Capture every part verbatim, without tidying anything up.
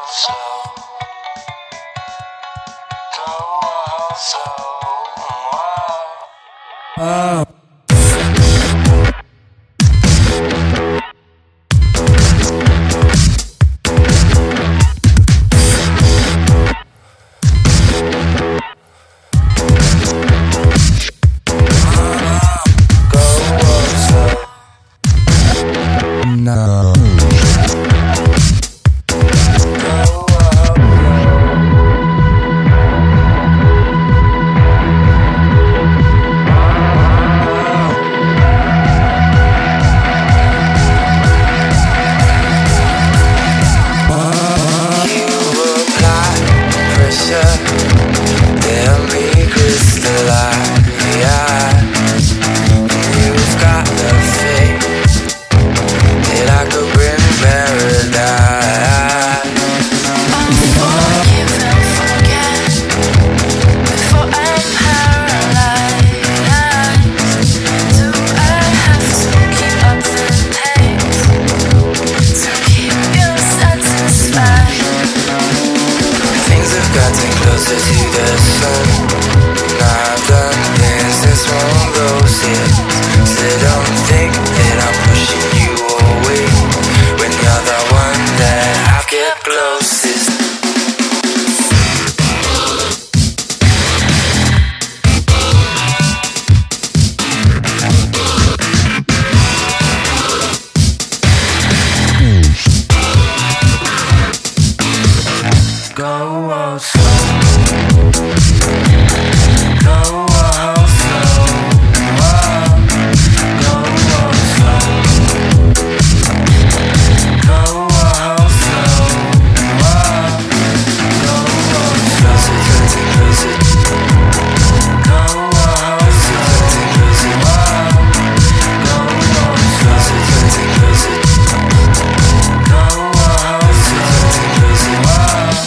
slow, go on slow. Oh. No. Getting closer to the sun. Now I've done things this won't go yet. So don't think that I'm pushing you away when you're the one that I get closest. Go on slow, go on slow, oh. Go on slow, go on slow, oh. Go on slow, closer, closer, go on slow, closer, oh. Go on closer, closer, closer, go on slow, closer, oh.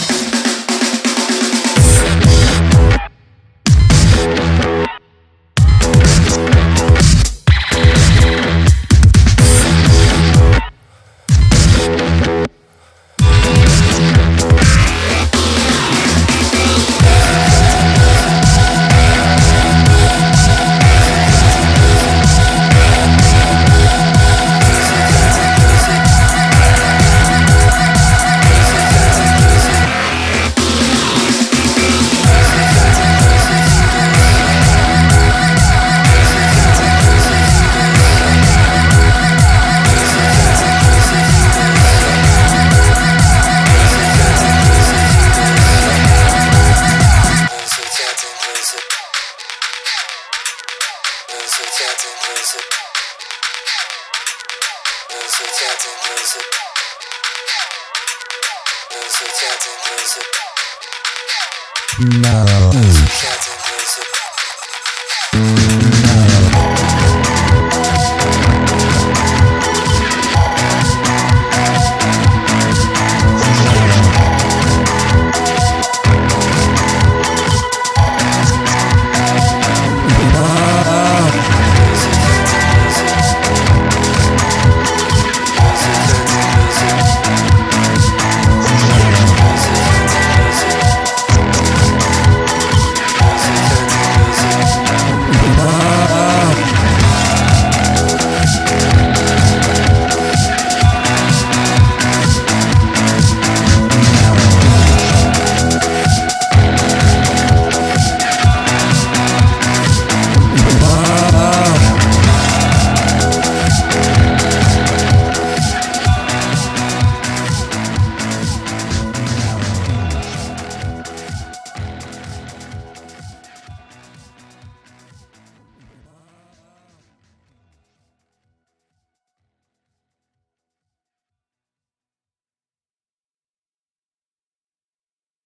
No.